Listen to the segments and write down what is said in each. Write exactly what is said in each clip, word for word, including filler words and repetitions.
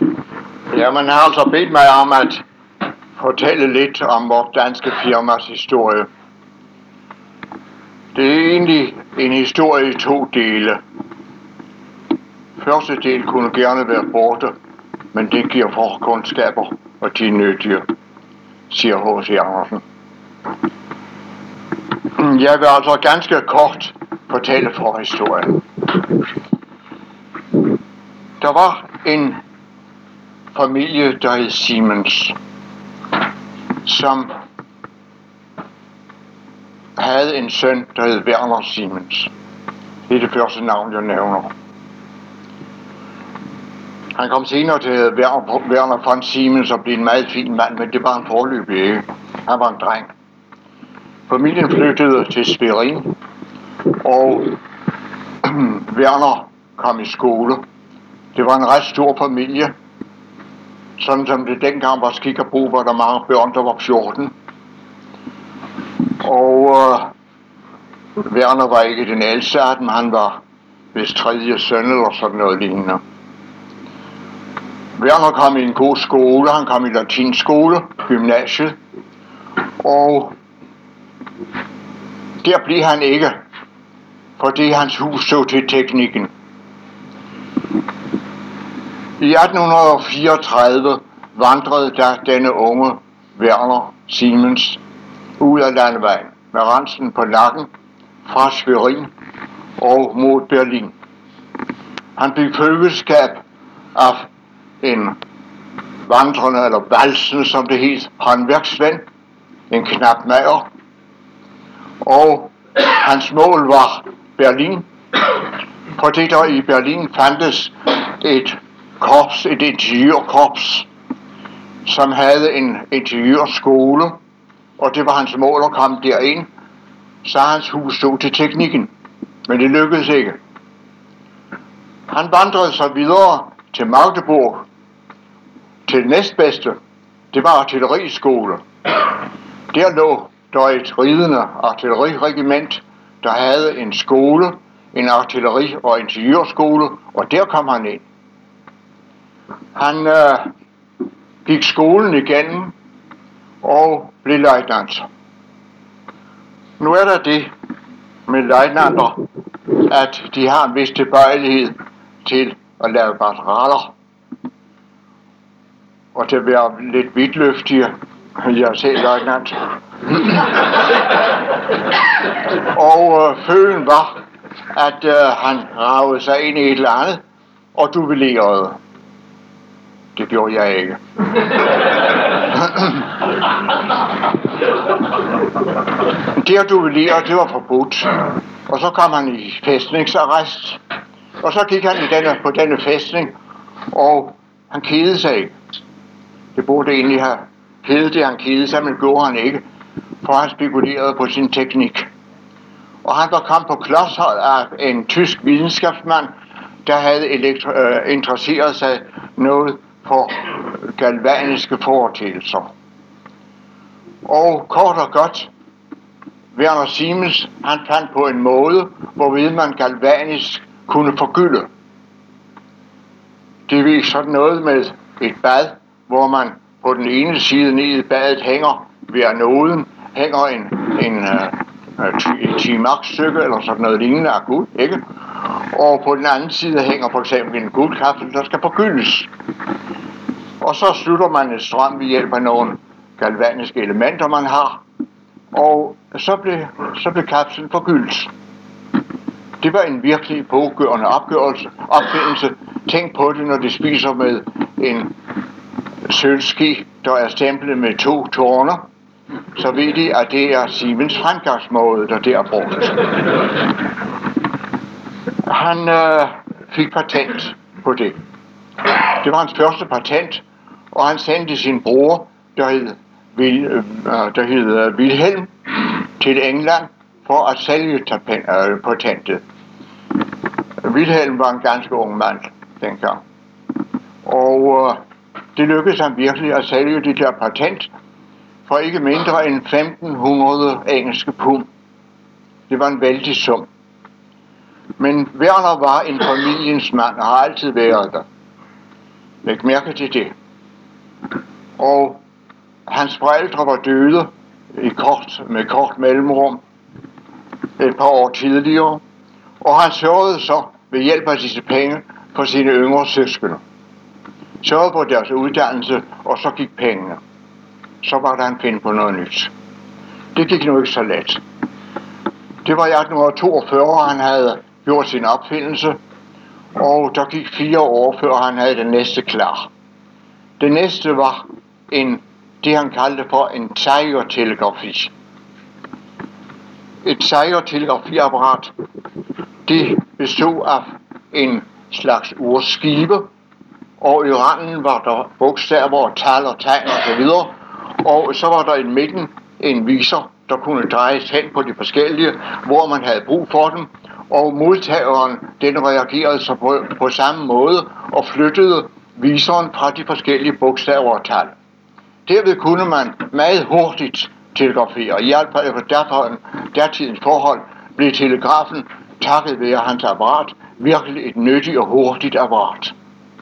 Ja, man har altså bedt mig om at fortælle lidt om vores danske firmas historie. Det er egentlig en historie i to dele. Første del kunne gerne være borte, men det giver forkundskaber, og de er nyttige, siger H C Andersen. Jeg vil altså ganske kort fortælle forhistorien. Der var en familie, der hed Siemens, som havde en søn, der hed Werner Siemens. Det er det første navn, jeg nævner. Han kom senere til Werner, Werner von Siemens og blev en meget fin mand, men det var han foreløbig ikke. Han var en dreng. Familien flyttede til Schwerin, og Werner kom i skole. Det var en ret stor familie. Sådan som det dengang var skik og brug, var der mange børn, der var fjorten. Og øh, Werner var ikke den ældste af dem, han var vist tredje søn eller sådan noget lignende. Werner kom i en god skole, han kom i latinskole, gymnasiet, og der blev han ikke, fordi hans hus så til teknikken. I atten fireogtredive vandrede der denne unge Werner Siemens ud af landevejen med ransen på nakken fra Schwerin og mod Berlin. Han blev følgeskab af en vandrende eller valsende, som det hed, håndværksven, en knapmager, og hans mål var Berlin, fordi der i Berlin fandtes et korps, et ingeniørkorps, som havde en ingeniørskole, og det var hans mål at komme derind, så hans hus stod til teknikken, men det lykkedes ikke. Han vandrede så videre til Magdeburg, til næstbedste, det var artilleriskole. Der lå der et ridende artilleriregiment, der havde en skole, en artilleri- og ingeniørskole, og der kom han ind. Han øh, gik skolen igennem og blev løjtnant. Nu er der det med løjtnanter, at de har en vis tilbøjelighed til at lave batteraler og til at være lidt vidtløftige. Jeg er selv løjtnant. Og øh, følgen var, at øh, han ragede sig ind i et eller andet og duellerede. Det gjorde jeg ikke. Det at duellere, det var forbudt. Og så kom han i fæstningsarrest. Og så gik han i denne, på denne fæstning, og han kedede sig ikke. Det burde egentlig have kedet det, han kedede sig, men gjorde han ikke, for han spekulerede på sin teknik. Og han var kommet på klodshold af en tysk videnskabsmand, der havde elektro- øh, interesseret sig noget for galvaniske foreteelser. Og kort og godt, Werner Siemens, han fandt på en måde, hvorved man galvanisk kunne forgylde. Det var sådan noget med et bad, hvor man på den ene side nede i badet hænger ved anoden, hænger en, en uh, timax-stykke eller sådan noget lignende af guld, ikke? Og på den anden side hænger for eksempel en guldkapsel, der skal forgyldes. Og så slutter man et strøm ved hjælp af nogle galvaniske elementer, man har, og så blev, så blev kapslen forgyldt. Det var en virkelig pågørende opgørelse, opfindelse. Tænk på det, når de spiser med en sølvski, der er stemplet med to tårner, så ved de, at det er Siemens fremgangsmåde, der der er brugt. Han øh, fik patent på det. Det var hans første patent, og han sendte sin bror, der hed, Vil, øh, der hed uh, Wilhelm, til England for at sælge øh, patentet. Wilhelm var en ganske ung mand dengang. Og øh, det lykkedes ham virkelig at sælge det der patent for ikke mindre end femten hundrede engelske pund. Det var en vældig sum. Men Werner var en familiens mand og har altid været der. Læg mærke til det. Og hans forældre var døde i kort, med kort mellemrum et par år tidligere, og han sørgede så ved hjælp af disse penge for sine yngre søskende. Sørgede på deres uddannelse, og så gik pengene. Så var der han finde på noget nyt. Det gik nu ikke så let. Det var i atten toogfyrre, han havde gjort sin opfindelse, og der gik fire år, før han havde det næste klar. Det næste var en, det han kaldte for en Zeiger-telegrafi. Et Zeiger-telegrafiapparat, det bestod af en slags urskive, og i randen var der bogstaver og tal og tegn og så videre, og så var der i midten en viser, der kunne drejes hen på de forskellige, hvor man havde brug for dem, og modtageren, den reagerede så på, på samme måde og flyttede viseren fra de forskellige bogstaver og tal. Derved kunne man meget hurtigt telegrafere. I hvert fald efter datidens forhold blev telegrafen, takket være hans apparat, virkelig et nyttigt og hurtigt apparat.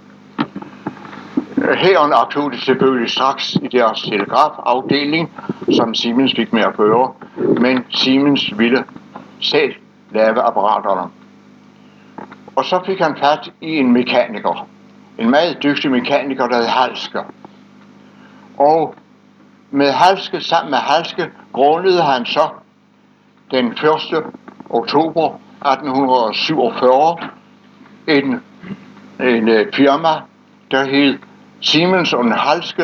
Hæren optog det selvfølgelig straks i deres telegrafafdeling, som Siemens fik med at gøre, men Siemens ville selv lave apparaterne. Og så fik han fat i en mekaniker, en meget dygtig mekaniker, der hed Halske. Og med Halske, sammen med Halske, grundede han så den første oktober atten syvogfyrre en, en firma, der hed Siemens und Halske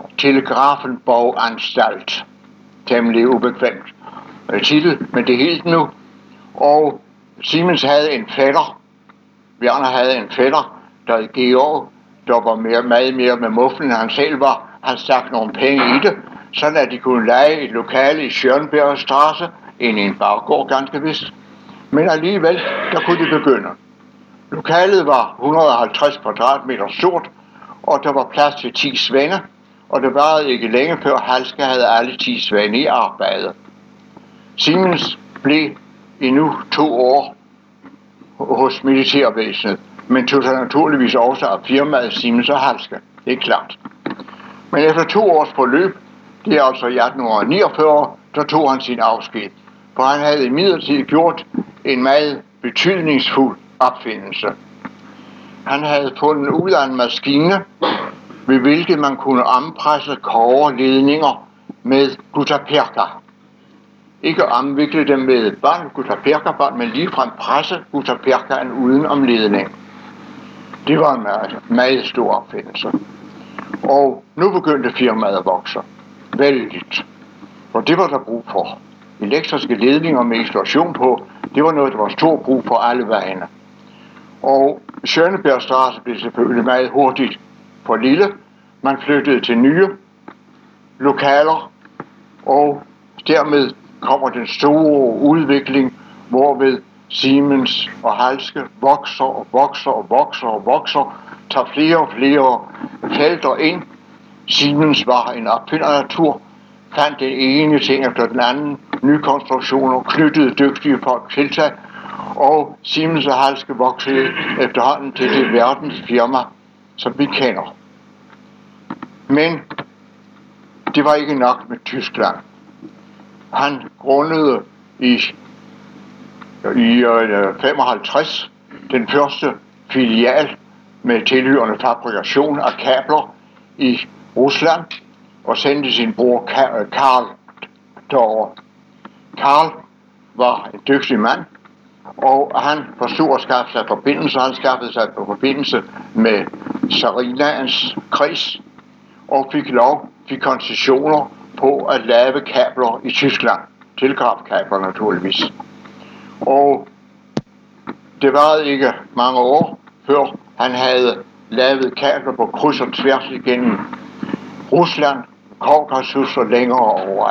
Telegrafenbauanstalt. Temmelig ubekvemt titel, men det hed nu. Og Siemens havde en fætter, Werner havde en fætter, der hed Georg, der var mere, meget mere med muffen, end han selv var. Han stak nogle penge i det, sådan at de kunne leje et lokale i Schönbergstraße, ind i en baggård ganske vist. Men alligevel, der kunne de begynde. Lokalet var et hundrede og halvtreds kvadratmeter stort, og der var plads til ti svende, og det varede ikke længe før Halske havde alle ti svende i arbejde. Siemens blev i nu to år hos militærvæsenet, men tog sig naturligvis også af firmaet Siemens og Halske, det er klart. Men efter to års forløb, det er altså i atten niogfyrre, der tog han sin afsked, for han havde imidlertid gjort en meget betydningsfuld opfindelse. Han havde fundet ud af en maskine, ved hvilket man kunne ompresse kobberledninger med guttapercha. Ikke omvikle dem med bånd, guttapercha-bånd, men ligefrem presse guttaperchaen uden om ledning. Det var en meget, meget stor opfindelse. Og nu begyndte firmaet at vokse. Vældigt. For det var der brug for. Elektriske ledninger med installation på, det var noget, der var stor brug for alle vejene. Og Schönbergstraße blev selvfølgelig meget hurtigt for lille. Man flyttede til nye lokaler, og dermed kommer den store udvikling, hvorved Siemens og Halske vokser og vokser og vokser og vokser, tager flere og flere felter ind. Siemens var en opfindernatur, fandt den ene ting efter den anden, nye konstruktioner, knyttede dygtige folk til sig, og Siemens og Halske voksede efterhånden til det verdens firma, som vi kender. Men det var ikke nok med Tyskland. Han grundede i, i femoghalvtreds den første filial med tilhørende fabrikation af kabler i Rusland og sendte sin bror Karl derover. Karl var en dygtig mand, og han forstod at skaffe sig forbindelse. Han skaffede sig forbindelse med Tsarinaens kreds og fik lov, fik koncessioner på at lave kabler i Tyskland. Telegrafkabler naturligvis. Og det varede ikke mange år, før han havde lavet kabler på kryds og tværs igennem Rusland, Kaukasus og længere over.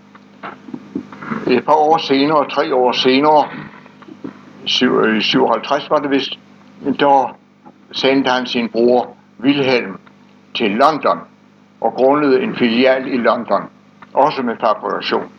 Et par år senere, tre år senere, i syvoghalvtreds var det vist, der sendte han sin bror Wilhelm til London og grundede en filial i London, også med fabrikation.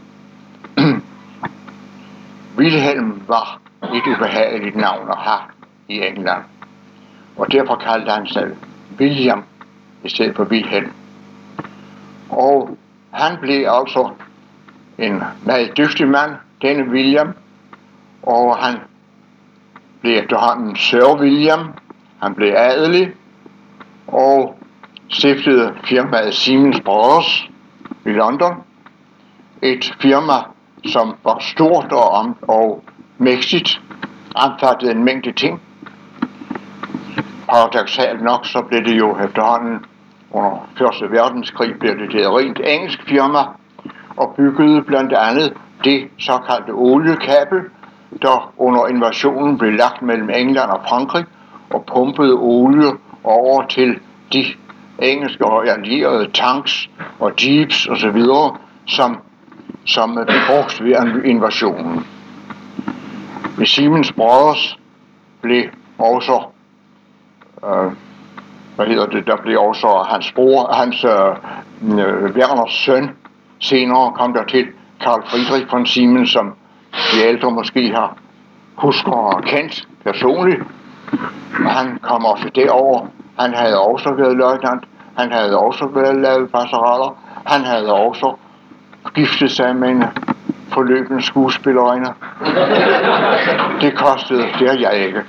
Wilhelm var et ubehageligt navn at have i England, og derfor kaldte han sig William i stedet for Wilhelm. Og han blev altså en meget dygtig mand, denne William, og han blev efterhånden Sir William. Han blev adelig og stiftede firmaet Siemens Brothers i London. Et firma, som var stort og, om, og mægtigt, omfattede en mængde ting. Paradoksalt nok, så blev det jo efterhånden under første verdenskrig blev det et rent engelsk firma, og byggede blandt andet det såkaldte oliekabel, der under invasionen blev lagt mellem England og Frankrig, og pumpede olie over til de engelske og allierede tanks og jeeps osv., som, som blev brugt ved invasionen. Ved Siemens Brothers blev også, øh, hvad hedder det, der blev også hans bror, hans øh, Werners søn, senere kom der til Carl Friedrich von Siemens, som de ældre måske har husker og kendt personligt. Han kom også derover. Han havde også været løjtnant. Han havde også været lavet passeraller. Han havde også giftet sig med en forløbende skuespillerinde. Det kostede, det har jeg ikke.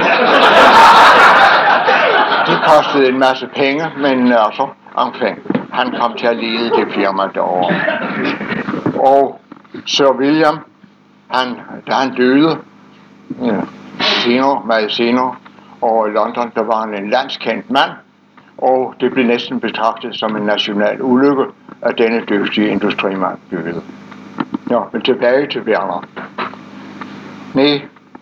Det kostede en masse penge, men altså, enfin, han kom til at lede det firma derovre. Og Sir William, han, da han døde, ja, senere, meget senere, og i London, der var han en landskendt mand, og det blev næsten betragtet som en national ulykke, at denne dygtige industrimand døde. Ja, men tilbage til Werner. Nej,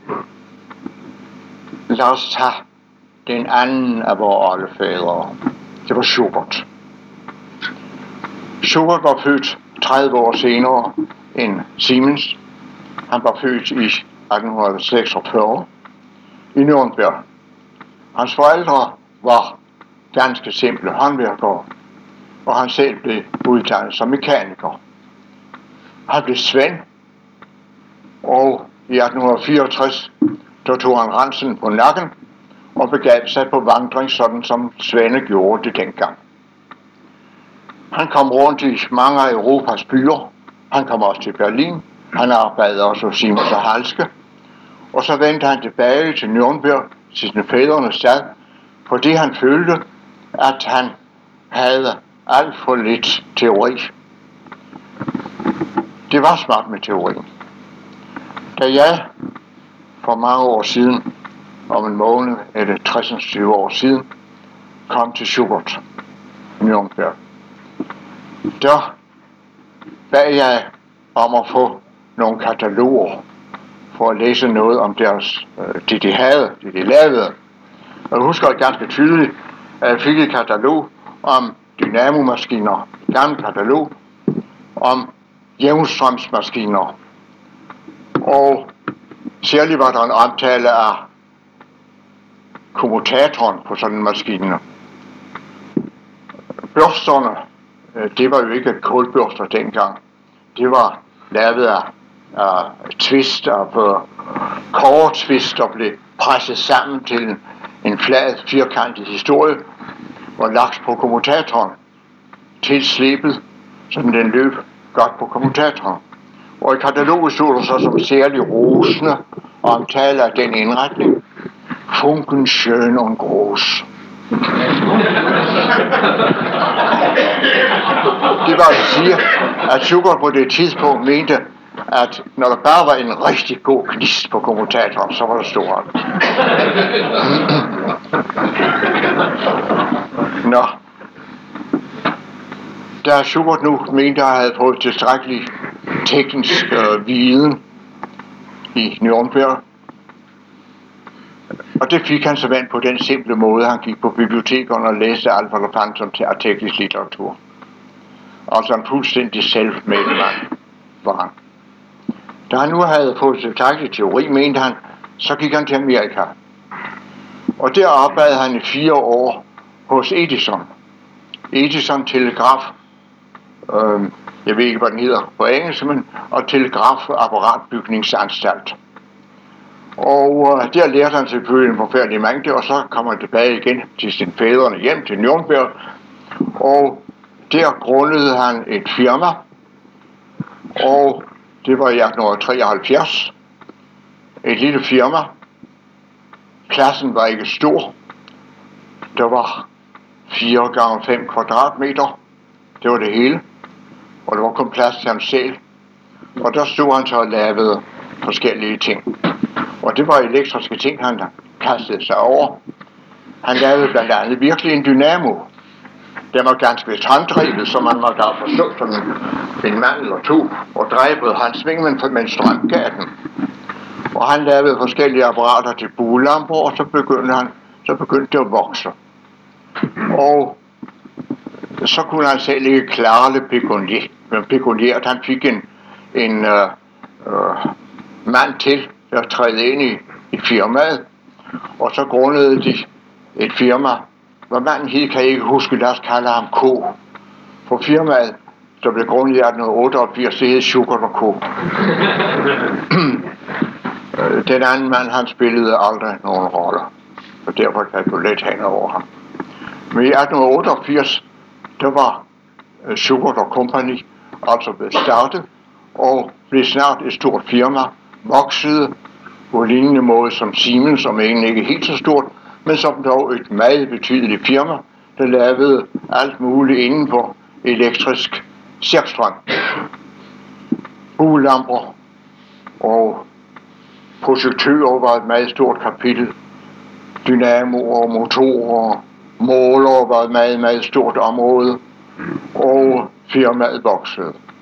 lad os tage den anden af vores oldefædre. Det var Schubert. Schubert var født tredive år senere end Siemens. Han var født i atten seksogfyrre i Nürnberg. Hans forældre var ganske simple håndværkere, og han selv blev uddannet som mekaniker. Han blev svend, og i atten fireogtres der tog han ransen på nakken og begav sig på vandring, sådan som svende gjorde det dengang. Han kom rundt i mange af Europas byer. Han kom også til Berlin. Han arbejdede også hos Siemens og Halske. Og så vendte han tilbage til Nürnberg, til sin fædrenes stad, fordi han følte, at han havde alt for lidt teori. Det var smart med teori. Da jeg for mange år siden, om en måned eller tres tyve år siden, kom til Schubert i Nürnberg, der bad jeg om at få nogle kataloger for at læse noget om deres, det de havde, det de lavede. Og jeg husker ganske tydeligt, at jeg fik et katalog om dynamomaskiner, et gammelt katalog om jævnstrømsmaskiner. Og særligt var der en omtale af kommutatoren på sådan en maskine. Børsterne, det var jo ikke kulbørster dengang. Det var lavet af, af twist, af kobbertvist, der blev presset sammen til en, en flad, firkantet historie, og lagt på kommutatoren, tilslebet, så den løb godt på kommutatoren. Og i kataloget stod der så som særlig rosende omtale af den indretning: Funken schön und groß. Det var at sige, at Schubert på det tidspunkt mente, at når der bare var en rigtig god gnist på kommutatoren, så var det stort. Nå. Da Schubert nu mente, at han havde fået tilstrækkelig teknisk øh, viden i Nürnberg, og det fik han så vand på den simple måde, han gik på bibliotekerne og læste alt, hvad der fandt som teknisk litteratur. Altså en fuldstændig selvmæld mand var han. Da han nu havde fået tilstrækkelig teori, mente han, så gik han til Amerika. Og der arbejdede han i fire år hos Edison. Edison Telegraf, øh, jeg ved ikke, hvad den hedder på engelsk, men og Telegrafapparatbygningsanstalt. Og øh, der lærte han selvfølgelig en forfærdelig mængde, og så kom han tilbage igen til sin fædrene hjem til Nürnberg, Og der grundede han et firma, og det var i atten treoghalvfjerds. Et lille firma. Pladsen var ikke stor. Der var fire gange fem kvadratmeter. Det var det hele. Og der var kun plads til ham selv. Og der stod han så og lavede forskellige ting. Og det var elektriske ting, han kastede sig over. Han lavede blandt andet virkelig en dynamo. Den var ganske vist hånddrevet, så man måtte da forstå som en mand eller to, og dreje på hans sving, men med en strøm gav den. Og han lavede forskellige apparater til buelamper, og så begyndte han, så begyndte det at vokse. Og så kunne han selv ikke klare det pekuniært, men pekuniært han fik en, en øh, øh, mand til at træde ind i, i firmaet, og så grundede de et firma, hvor manden hed, kan jeg ikke huske, lad os kalde ham K. For firmaet, der blev grundet i atten otteogfirs, det hed Sugar og Co. Den anden mand, han spillede aldrig nogen roller, og derfor kan du let hen over ham. Men i atten otteogfirs, der var Sugar Company altså blevet startet, og blev snart et stort firma, voksede på lignende måde som Siemens, som egentlig ikke helt så stort, men som dog et meget betydeligt firma, der lavede alt muligt inden for elektrisk cirkstrøm. Buelamper og projektører var et meget stort kapitel. Dynamoer, motorer, målere var et meget, meget stort område, og firmaet voksede.